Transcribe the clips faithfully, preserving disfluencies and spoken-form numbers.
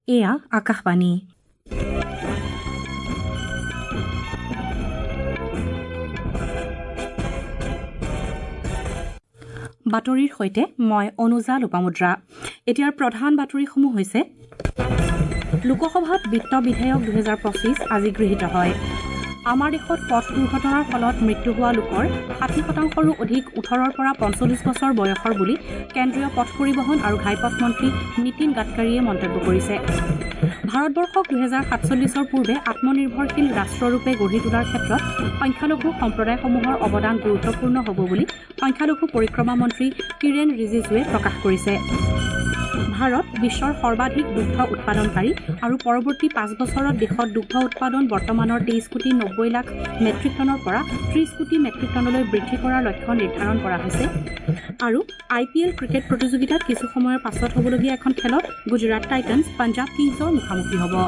এয়া আকাশবাণী। বাতৰিৰ সৈতে মই অনুজা লোপামুদ্ৰা। এতিয়াৰ প্ৰধান বাতৰিসমূহ হৈছে লোকসভাত বিত্ত বিধেয়ক দুহেজাৰ পঁচিছ আজি গৃহীত হয়। আমাৰ দেশত পথ দুৰ্ঘটনাৰ ফলত মৃত্যু হোৱা লোকৰ ষাঠি শতাংশৰো অধিক ওঠৰৰ পৰা পঞ্চল্লিছ বছৰ বয়সৰ বুলি কেন্দ্ৰীয় পথ পৰিবহণ আৰু ঘাইপথ মন্ত্ৰী নীতিন গাডকাৰীয়ে মন্তব্য কৰিছে। ভাৰতবৰ্ষক দুহেজাৰ সাতচল্লিছৰ পূৰ্বে আত্মনিৰ্ভৰশীল ৰাষ্ট্ৰৰূপে গঢ়ি তোলাৰ ক্ষেত্ৰত সংখ্যালঘু সম্প্ৰদায়সমূহৰ অৱদান গুৰুত্বপূৰ্ণ হ'ব বুলি সংখ্যালঘু পৰিক্ৰমা মন্ত্ৰী কিৰেণ ৰিজিজুৱে প্ৰকাশ কৰিছে। ভাৰত বিশ্বৰ সৰ্বাধিক দুগ্ধ উৎপাদনকাৰী আৰু পৰৱৰ্তী পাঁচ বছৰত দেশত দুগ্ধ উৎপাদন বৰ্তমানৰ তেইছ কোটি নব্বৈ লাখ মেট্ৰিক টনৰ পৰা ত্ৰিছ কোটি মেট্ৰিক টনলৈ বৃদ্ধি কৰাৰ লক্ষ্য নিৰ্ধাৰণ কৰা হৈছে। আৰু আই পি এল ক্ৰিকেট প্ৰতিযোগিতাত কিছু সময়ৰ পাছত হ'বলগীয়া এখন খেলত গুজৰাট টাইটান্ছ পাঞ্জাৱ কিংছৰ মুখামুখি হ'ব।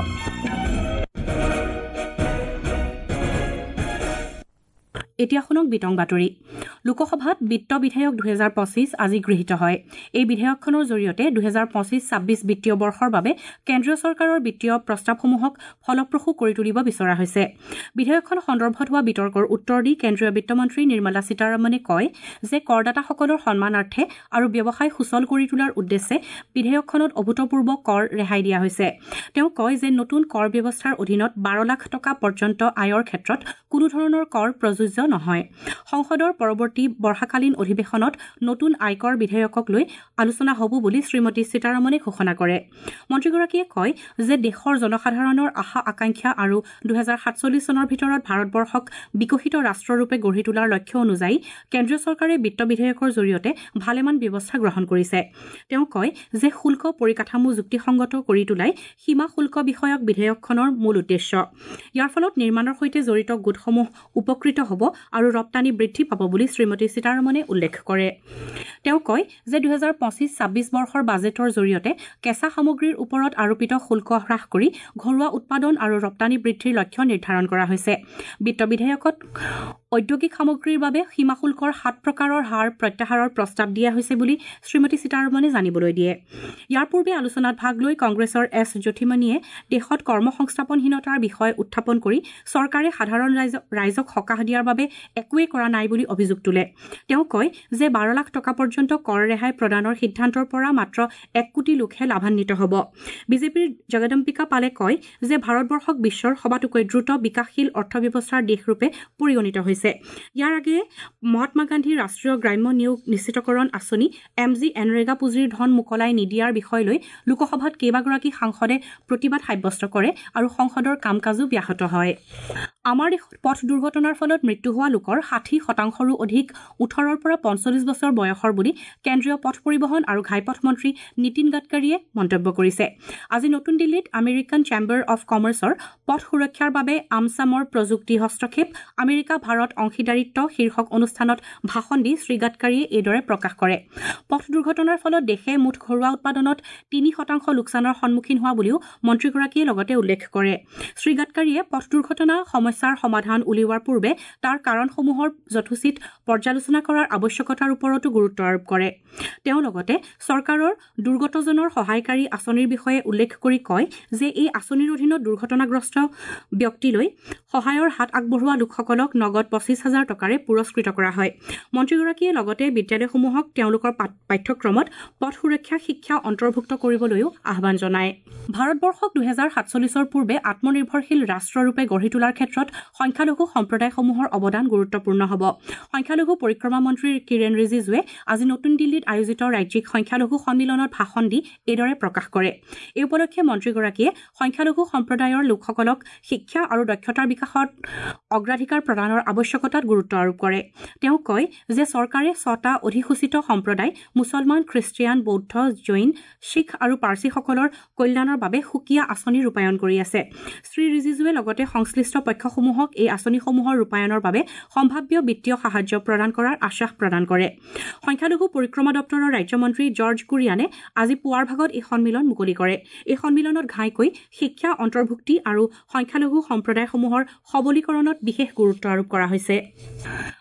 এতিয়া শুনক বিতং বাতৰি। লোকসভাত বিত্ত বিধেয়ক দুহেজাৰ পঁচিছ আজি গৃহীত হয়। এই বিধেয়কখনৰ জৰিয়তে দুহেজাৰ পঁচিছ ছাব্বিছ বিত্তীয় বৰ্ষৰ বাবে কেন্দ্ৰীয় চৰকাৰৰ বিত্তীয় প্ৰস্তাৱসমূহক ফলপ্ৰসূ কৰি তুলিব বিচৰা হৈছে। বিধেয়কখন সন্দৰ্ভত হোৱা বিতৰ্কৰ উত্তৰ দি কেন্দ্ৰীয় বিত্তমন্ত্ৰী নিৰ্মলা সীতাৰমণে কয় যে কৰদাতাসকলৰ সন্মানাৰ্থে আৰু ব্যৱসায় সুচল কৰি তোলাৰ উদ্দেশ্যে বিধেয়কখনত অভূতপূৰ্ব কৰ ৰেহাই দিয়া হৈছে। তেওঁ কয় যে নতুন কৰ ব্যৱস্থাৰ অধীনত বাৰ লাখ টকা পৰ্যন্ত আয়ৰ ক্ষেত্ৰত কোনো ধৰণৰ কৰ প্ৰযোজ্য নহয়। সংসদৰ পৰৱৰ্তী বৰ্ষাকালীন অধিৱেশনত নতুন আয়কৰ বিধেয়কক লৈ আলোচনা হ'ব বুলি শ্ৰীমতী সীতাৰমণে ঘোষণা কৰে। মন্ত্ৰীগৰাকীয়ে কয় যে দেশৰ জনসাধাৰণৰ আশা আকাংক্ষা আৰু দুহেজাৰ সাতচল্লিছ চনৰ ভিতৰত ভাৰতবৰ্ষক বিকশিত ৰাষ্ট্ৰৰূপে গঢ়ি তোলাৰ লক্ষ্য অনুযায়ী কেন্দ্ৰীয় চৰকাৰে বিত্ত বিধেয়কৰ জৰিয়তে ভালেমান ব্যৱস্থা গ্ৰহণ কৰিছে। তেওঁ কয় যে শুল্ক পৰিকাঠামো যুক্তিসংগত কৰি তোলাই সীমা শুল্ক বিষয়ক বিধেয়কখনৰ মূল উদ্দেশ্য। ইয়াৰ ফলত নিৰ্মাণৰ সৈতে জড়িত গোটসমূহ উপকৃত হ'ব আৰু ৰপ্তানি বৃদ্ধি পাব বুলি শ্ৰীমতী সীতাৰমণে উল্লেখ কৰে। তেওঁ কয় যে দুহেজাৰ পঁচিছ ছাব্বিছ বৰ্ষৰ বাজেটৰ জৰিয়তে কেঁচা সামগ্ৰীৰ ওপৰত আৰোপিত শুল্ক হ্ৰাস কৰি ঘৰুৱা উৎপাদন আৰু ৰপ্তানি বৃদ্ধিৰ লক্ষ্য নিৰ্ধাৰণ কৰা হৈছে। বিত্ত বিধেয়কত ঔদ্যোগিক সামগ্ৰীৰ বাবে সীমা শুল্কৰ সাত প্ৰকাৰৰ হাৰ প্ৰত্যাহাৰৰ প্ৰস্তাৱ দিয়া হৈছে বুলি শ্ৰীমতী সীতাৰমণে জানিবলৈ দিয়ে। ইয়াৰ পূৰ্বে আলোচনাত ভাগ লৈ কংগ্ৰেছৰ এছ জ্যোতিমণিয়ে দেশত কৰ্মসংস্থাপনহীনতাৰ বিষয় উত্থাপন কৰি চৰকাৰে সাধাৰণ ৰাইজক সকাহ দিয়াৰ বাবে একোৱেই কৰা নাই বুলি অভিযোগ তোলে। তেওঁ কয় যে বাৰ লাখ টকা পৰ্যন্ত কৰ ৰেহাই প্ৰদানৰ সিদ্ধান্তৰ পৰা মাত্ৰ এক কোটি লোকহে লাভান্বিত হ'ব। বিজেপিৰ জগদম্বিকা পালে কয় যে ভাৰতবৰ্ষক বিশ্বৰ সবাতোকৈ দ্ৰুত বিকাশশীল অৰ্থব্যৱস্থাৰ দেশৰূপে পৰিগণিত হৈছে। ইয়াৰ আগেয়ে মহাত্মা গান্ধী ৰাষ্ট্ৰীয় গ্ৰাম্য নিয়োগ নিশ্চিতকৰণ আঁচনি এম জি এনৰেগা পুঁজিৰ ধন মোকলাই নিদিয়াৰ বিষয় লৈ লোকসভাত কেইবাগৰাকী সাংসদে প্ৰতিবাদ সাব্যস্ত কৰে আৰু সংসদৰ কাম কাজো ব্যাহত হয়। আমাৰ দেশত পথ দুৰ্ঘটনাৰ ফলত মৃত্যু হোৱা লোকৰ ষাঠি শতাংশৰো অধিক ওঠৰৰ পৰা পঞ্চল্লিছ বছৰ বয়সৰ বুলি কেন্দ্ৰীয় পথ পৰিবহণ আৰু ঘাইপথ মন্ত্ৰী নীতিন গাডকাৰীয়ে মন্তব্য কৰিছে। আজি নতুন দিল্লীত আমেৰিকান চেম্বাৰ অৱ কমাৰ্চৰ পথ সুৰক্ষাৰ বাবে আমছামৰ প্ৰযুক্তি হস্তক্ষেপ আমেৰিকা ভাৰত অংশীদাৰিত্ব শীৰ্ষক অনুষ্ঠানত ভাষণ দি শ্ৰী গাডকাৰীয়ে এইদৰে প্ৰকাশ কৰে। পথ দুৰ্ঘটনাৰ ফলত দেশে মুঠ ঘৰুৱা উৎপাদনত তিনি শতাংশ লোকচানৰ সন্মুখীন হোৱা বুলিও মন্ত্ৰীগৰাকীয়ে লগতে উল্লেখ কৰে। শ্ৰী গাডকাৰীয়ে পথ দুৰ্ঘটনা সমস্যাৰ সমাধান উলিওৱাৰ পূৰ্বে তাৰ কাৰণসমূহৰ যথোচিত পৰ্যালোচনা কৰাৰ আৱশ্যকতাৰ ওপৰতো গুৰুত্ব আৰোপ কৰে। তেওঁ লগতে চৰকাৰৰ দুৰ্গতজনৰ সহায়কাৰী আঁচনিৰ বিষয়ে উল্লেখ কৰি কয় যে এই আঁচনিৰ অধীনত দুৰ্ঘটনাগ্ৰস্ত ব্যক্তিলৈ সহায়ৰ হাত আগবঢ়োৱা লোকসকলক নগদ পঁচিছ হাজাৰ টকাৰে পুৰস্কৃত কৰা হয়। মন্ত্ৰীগৰাকীয়ে লগতে বিদ্যালয়সমূহক তেওঁলোকৰ পাঠ্যক্ৰমত পথ সুৰক্ষা শিক্ষা অন্তৰ্ভুক্ত কৰিবলৈও আহ্বান জনায়। ভাৰতবৰ্ষক দুহেজাৰ সাতচল্লিছৰ পূৰ্বে আত্মনিৰ্ভৰশীল ৰাষ্ট্ৰৰূপে গঢ়ি তোলাৰ ক্ষেত্ৰত সংখ্যালঘু সম্প্ৰদায়সমূহৰ অৱদান গুৰুত্বপূৰ্ণ হ'ব। সংখ্যালঘু পৰিক্ৰমা মন্ত্ৰী কিৰেণ ৰিজিজুৱে আজি নতুন দিল্লীত আয়োজিত ৰাজ্যিক সংখ্যালঘু সন্মিলনত ভাষণ দি এইদৰে প্ৰকাশ কৰে। এই উপলক্ষে মন্ত্ৰীগৰাকীয়ে সংখ্যালঘু সম্প্ৰদায়ৰ লোকসকলক শিক্ষা আৰু দক্ষতাৰ বিকাশত অগ্ৰাধিকাৰ প্ৰদানৰ আৱশ্যকতাত গুৰুত্ব আৰোপ কৰে। তেওঁ কয় যে চৰকাৰে ছটা অধিসূচিত সম্প্ৰদায় মুছলমান, খ্ৰীষ্টিয়ান, বৌদ্ধ, জৈন, শিখ আৰু পাৰ্চীসকলৰ কল্যাণৰ বাবে সুকীয়া আঁচনি ৰূপায়ণ কৰি আছে। শ্ৰী ৰিজিজুৱে লগতে সংশ্লিষ্ট পক্ষসমূহক এই আঁচনিসমূহৰ ৰূপায়ণৰ বাবে সম্ভাৱ্য বিত্তীয় সাহায্য প্ৰদান কৰাৰ আশ্বাস প্ৰদান কৰে। সংখ্যালঘু পৰিক্ৰমা দপ্তৰৰ ৰাজ্যমন্ত্ৰী জৰ্জ কুৰিয়ানে আজি পুৱাৰ ভাগত এই সন্মিলন মুকলি কৰে। এই সন্মিলনত ঘাইকৈ শিক্ষা অন্তৰ্ভুক্তি আৰু সংখ্যালঘু সম্প্ৰদায়সমূহৰ সবলীকৰণত বিশেষ গুৰুত্ব আৰোপ কৰা হৈছে।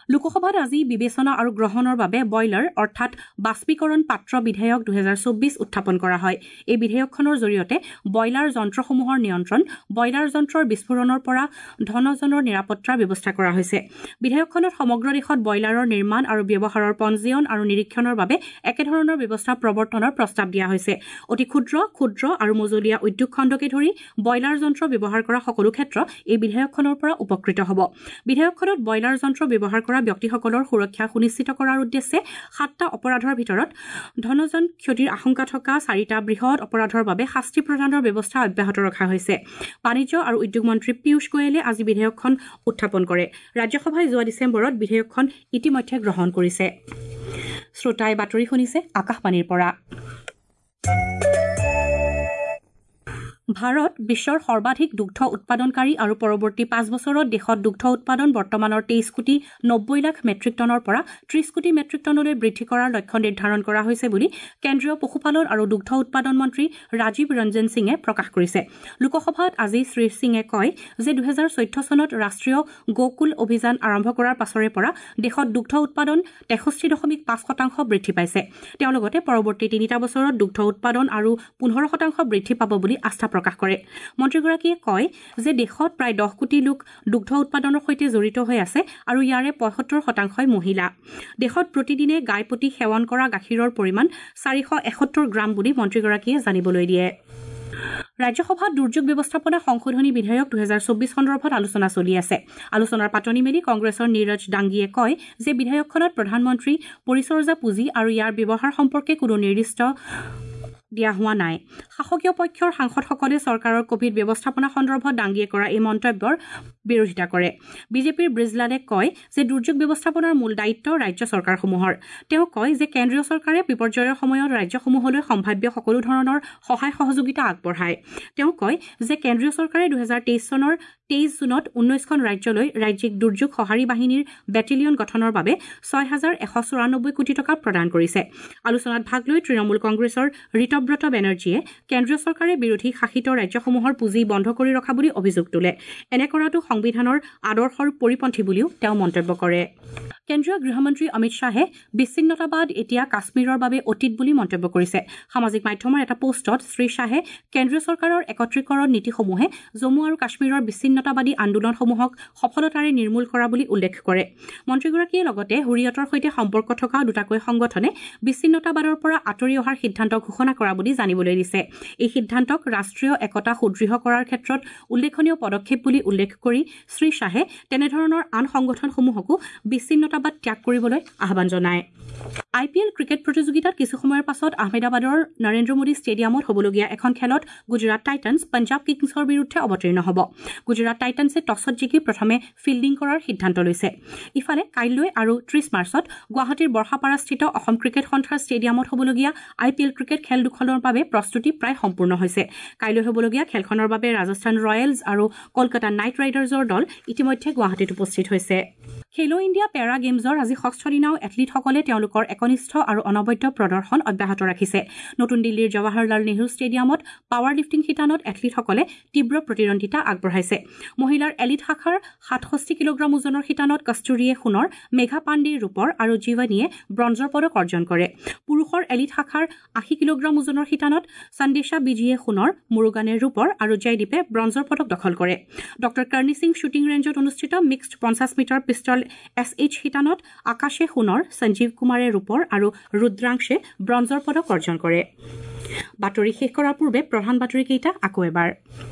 লোকসভাত আজি বিবেচনা আৰু গ্ৰহণৰ বাবে বয়লাৰ অৰ্থাৎ বাষ্পীকৰণ পাত্ৰ বিধেয়ক দুহেজাৰ চৌব্বিছ উত্থাপন কৰা হয়। এই বিধেয়কখনৰ জৰিয়তে বয়লাৰ যন্ত্ৰসমূহৰ নিয়ন্ত্ৰণ, বয়লাৰ যন্ত্ৰৰ বিস্ফোৰণৰ পৰা ধনজনৰ নিৰাপত্তাৰ ব্যৱস্থা কৰা হৈছে। বিধেয়কখনত সমগ্ৰ দেশত বয়লাৰৰ নিৰ্মাণ আৰু ব্যৱহাৰৰ পঞ্জীয়ন আৰু নিৰীক্ষণৰ বাবে একেধৰণৰ ব্যৱস্থা প্ৰৱৰ্তনৰ প্ৰস্তাৱ দিয়া হৈছে। অতি ক্ষুদ্ৰ ক্ষুদ্ৰ আৰু মজলীয়া উদ্যোগ খণ্ডকে ধৰি বয়লাৰ যন্ত্ৰ ব্যৱহাৰ কৰা সকলো ক্ষেত্ৰ এই বিধেয়কখনৰ পৰা উপকৃত হ'ব। বিধেয়কখনত বয়লাৰ যন্ত্ৰ ব্যৱহাৰ কৰা ব্যক্তিসকলৰ সুৰক্ষা সুনিশ্চিত কৰাৰ উদ্দেশ্যে সাতটা অপৰাধৰ ভিতৰত ধনজন ক্ষতিৰ আশংকা থকা চাৰিটা বৃহৎ অপৰাধৰ বাবে শাস্তি প্ৰদানৰ ব্যৱস্থা অব্যাহত ৰখা হৈছে। বাণিজ্য আৰু উদ্যোগ মন্ত্ৰী পীয়ূষ গোয়েলে আজি বিধেয়কখন উত্থাপন কৰে। ৰাজ্যসভাই যোৱা ডিচেম্বৰত বিধেয়কখন ইতিমধ্যে গ্ৰহণ কৰিছে। শ্ৰোতাই বাতৰি শুনিছে আকাশবাণীৰ পৰা। ভাৰত বিশ্বৰ সৰ্বাধিক দুগ্ধ উৎপাদনকাৰী আৰু পৰৱৰ্তী পাঁচ বছৰত দেশত দুগ্ধ উৎপাদন বৰ্তমানৰ তেইছ কোটি নব্বৈ লাখ মেট্ৰিক টনৰ পৰা ত্ৰিশ কোটি মেট্ৰিক টনলৈ বৃদ্ধি কৰাৰ লক্ষ্য নিৰ্ধাৰণ কৰা হৈছে বুলি কেন্দ্ৰীয় পশুপালন আৰু দুগ্ধ উৎপাদন মন্ত্ৰী ৰাজীৱ ৰঞ্জন সিঙে প্ৰকাশ কৰিছে। লোকসভাত আজি শ্ৰী সিঙে কয় যে দুহেজাৰ চৈধ্য চনত ৰাষ্ট্ৰীয় গোকুল অভিযান আৰম্ভ কৰাৰ পাছৰে পৰা দেশত দুগ্ধ উৎপাদন তেষষ্ঠি দশমিক পাঁচ শতাংশ বৃদ্ধি পাইছে। তেওঁ লগতে পৰৱৰ্তী তিনিটা বছৰত দুগ্ধ উৎপাদন আৰু পোন্ধৰ শতাংশ বৃদ্ধি পাব বুলি আস্থা প্ৰকাশ কৰে। মন্ত্ৰীগৰাকীয়ে কয় যে দেশত প্ৰায় দহ কোটি লোক দুগ্ধ উৎপাদনৰ সৈতে জড়িত হৈ আছে আৰু ইয়াৰে পঁয়সত্তৰ শতাংশই মহিলা। দেশত প্ৰতিদিনে গাই প্ৰতি সেৱন কৰা গাখীৰৰ পৰিমাণ চাৰিশ এসত্তৰ গ্ৰাম বুলি মন্ত্ৰীগৰাকীয়ে জানিবলৈ দিয়ে। ৰাজ্যসভাত দুৰ্যোগ ব্যৱস্থাপনা সংশোধনী বিধেয়ক দুহেজাৰ চৌব্বিছ সন্দৰ্ভত আলোচনা চলি আছে। আলোচনাৰ পাতনি মেলি কংগ্ৰেছৰ নীৰজ ডাংগিয়ে কয় যে বিধেয়কখনত প্ৰধানমন্ত্ৰী পৰিচৰ্যা পুঁজি আৰু ইয়াৰ ব্যৱহাৰ সম্পৰ্কে কোনো নিৰ্দিষ্ট দিয়া হোৱা নাই। শাসকীয় পক্ষৰ সাংসদসকলে চৰকাৰৰ কভিড ব্যৱস্থাপনা সন্দৰ্ভত ডাংগিয়ে কৰা এই মন্তব্যৰ বিৰোধিতা কৰে। বিজেপিৰ ব্ৰিজলালে কয় যে দুৰ্যোগ ব্যৱস্থাপনাৰ মূল দায়িত্ব ৰাজ্য চৰকাৰসমূহৰ। তেওঁ কয় যে কেন্দ্ৰীয় চৰকাৰে বিপৰ্যয়ৰ সময়ত ৰাজ্যসমূহলৈ সম্ভাৱ্য সকলো ধৰণৰ সহায় সহযোগিতা আগবঢ়ায়। তেওঁ কয় যে কেন্দ্ৰীয় চৰকাৰে দুহেজাৰ তেইছ চনৰ তেইছ জুনত ঊনৈছখন ৰাজ্যলৈ ৰাজ্যিক দুৰ্যোগ সঁহাৰি বাহিনীৰ বেটেলিয়ন গঠনৰ বাবে ছয় হাজাৰ এশ চৌৰানব্বৈ কোটি টকা প্ৰদান কৰিছে। আলোচনাত ভাগ লৈ তৃণমূল কংগ্ৰেছৰ ঋতব্ৰত বেনাৰ্জীয়ে কেন্দ্ৰীয় চৰকাৰে বিৰোধী শাসিত ৰাজ্যসমূহৰ পুঁজি বন্ধ কৰি ৰখা বুলি অভিযোগ তোলে। এনে কৰাটো সংবিধানৰ আদৰ্শৰ পৰিপন্থী বুলিও তেওঁ মন্তব্য কৰে। কেন্দ্ৰীয় গৃহমন্ত্ৰী অমিত শ্বাহে বিচ্ছিন্নতাবাদ এতিয়া কাশ্মীৰৰ বাবে অতীত বুলি মন্তব্য কৰিছে। সামাজিক মাধ্যমৰ এটা পোষ্টত শ্ৰীশ্বাহে কেন্দ্ৰীয় চৰকাৰৰ একত্ৰীকৰণ নীতিসমূহে জম্মু আৰু কাশ্মীৰৰ বিচ্ছিন্নতাবাদী আন্দোলনসমূহক সফলতাৰে নিৰ্মূল কৰা বুলি উল্লেখ কৰে। মন্ত্ৰীগৰাকীয়ে লগতে হুৰিয়তৰ সৈতে সম্পৰ্ক থকা দুটাকৈ সংগঠনে বিচ্ছিন্নতাবাদৰ পৰা আঁতৰি অহাৰ সিদ্ধান্ত ঘোষণা কৰা বুলি জানিবলৈ দিছে। এই সিদ্ধান্তক ৰাষ্ট্ৰীয় একতা সুদৃঢ় কৰাৰ ক্ষেত্ৰত উল্লেখনীয় পদক্ষেপ বুলি উল্লেখ কৰি শ্ৰীশ্বাহে তেনেধৰণৰ আন সংগঠনসমূহকো বিচ্ছিন্নতাবাদ ত্যাগ কৰিবলৈ আহ্বান জনায়। আই পি এল ক্ৰিকেট প্ৰতিযোগিতাত কিছু সময়ৰ পাছত আহমেদাবাদৰ নৰেন্দ্ৰ মোদী ষ্টেডিয়ামত হ'বলগীয়া এখন খেলত গুজৰাট টাইটান্ছ পঞ্জাৱ কিংছৰ বিৰুদ্ধে অৱতীৰ্ণ হ'ব। গুজৰাট টাইটান্ছে টছত জিকি প্ৰথমে ফিল্ডিং কৰাৰ সিদ্ধান্ত লৈছে। ইফালে কাইলৈ আৰু ত্ৰিশ মাৰ্চত গুৱাহাটীৰ বৰ্ষাপাৰাস্থিত অসম ক্ৰিকেট সন্থাৰ ষ্টেডিয়ামত হ'বলগীয়া আই পি এল ক্ৰিকেট খেল দুখনৰ বাবে প্ৰস্তুতি প্ৰায় সম্পূৰ্ণ হৈছে। কাইলৈ হ'বলগীয়া খেলখনৰ বাবে ৰাজস্থান ৰয়েলছ আৰু কলকাতা নাইট ৰাইডাৰ্ছৰ দল ইতিমধ্যে গুৱাহাটীত উপস্থিত হৈছে। খেলো ইণ্ডিয়া পেৰা গেমছৰ আজি ষষ্ঠ দিনাও এথলীটসকলে তেওঁলোকৰ একনিষ্ঠ আৰু অনবদ্য প্ৰদৰ্শন অব্যাহত ৰাখিছে। নতুন দিল্লীৰ জৱাহৰলাল নেহৰু ষ্টেডিয়ামত পাৱাৰ লিফটিং শিতানত এথলীটসকলে তীব্ৰ প্ৰতিদ্বন্দ্বিতা আগবঢ়াইছে। মহিলাৰ এলিট শাখাৰ সাতষষ্ঠি কিলোগ্ৰাম ওজনৰ শিতানত কস্তুৰীয়ে সোণৰ, মেঘা পাণ্ডেই ৰূপৰ আৰু জীৱানীয়ে ব্ৰঞ্জৰ পদক অৰ্জন কৰে। পুৰুষৰ এলিট শাখাৰ আশী কিলোগ্ৰাম ওজনৰ শিতানত সন্দেশা বিজিয়ে সোণৰ, মুৰুগানে ৰূপৰ আৰু জয়দীপে ব্ৰঞ্জৰ পদক দখল কৰে। ডক্টৰ কৰ্ণী সিং শ্বুটিং ৰেঞ্জত অনুষ্ঠিত মিক্সড পঞ্চাছ মিটাৰ পিষ্টল এছ এইচ শিতানত আকাশে সোণৰ, সঞ্জীৱ কুমাৰে ৰূপৰ আৰু ৰুদ্ৰাংশে ব্ৰঞ্জৰ পদক অৰ্জন কৰে। বাতৰি শেষ কৰাৰ পূৰ্বে প্ৰধান বাতৰিকেইটা আকৌ এবাৰ।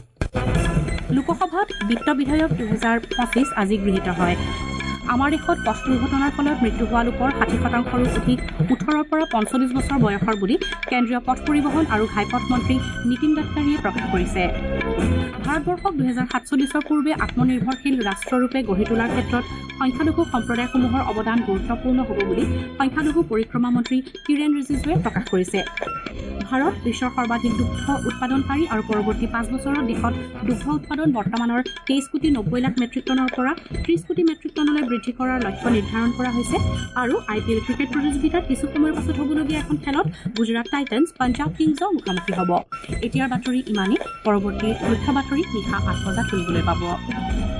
লোকসভাত বিত্ত বিধেয়ক দুহেজাৰ পঁচিছ আজি গৃহীত হয়। আমাৰ দেশত পথ দুৰ্ঘটনাৰ ফলত মৃত্যু হোৱা লোকৰ ষাঠি শতাংশৰো অধিক ওঠৰৰ পৰা পঞ্চল্লিছ বছৰ বয়সৰ বুলি কেন্দ্ৰীয় পথ পৰিবহণ আৰু ঘাইপথ মন্ত্ৰী নীতিন গাডকাৰীয়ে প্ৰকাশ কৰিছে। ভাৰতবৰ্ষক দুহেজাৰ সাতচল্লিছৰ পূৰ্বে আত্মনিৰ্ভৰশীল ৰাষ্ট্ৰৰূপে গঢ়ি তোলাৰ ক্ষেত্ৰত সংখ্যালঘু সম্প্ৰদায়সমূহৰ অৱদান গুৰুত্বপূৰ্ণ হ'ব বুলি সংখ্যালঘু পৰিক্ৰমা মন্ত্ৰী কিৰেণ ৰিজিজুৱে প্ৰকাশ কৰিছে। ভাৰত বিশ্বৰ সৰ্বাধিক দুগ্ধ উৎপাদনকাৰী আৰু পৰৱৰ্তী পাঁচ বছৰত দেশত দুগ্ধ উৎপাদন বৰ্তমানৰ তেইছ কোটি নব্বৈ লাখ মেট্ৰিক টনৰ পৰা ত্ৰিশ কোটি মেট্ৰিক টনলৈ বৃদ্ধি কৰাৰ লক্ষ্য নিৰ্ধাৰণ কৰা হৈছে। আৰু আই পি এল ক্ৰিকেট প্ৰতিযোগিতাত কিছু সময়ৰ পাছত হ'বলগীয়া এখন খেলত গুজৰাট টাইটান্ছ পঞ্জাৱ কিংছৰ মুখামুখি হ'ব। এতিয়াৰ বাতৰি ইমানেই। পৰৱৰ্তী মুখ্য বাতৰি নিশা আঠ বজাত শুনিবলৈ পাব।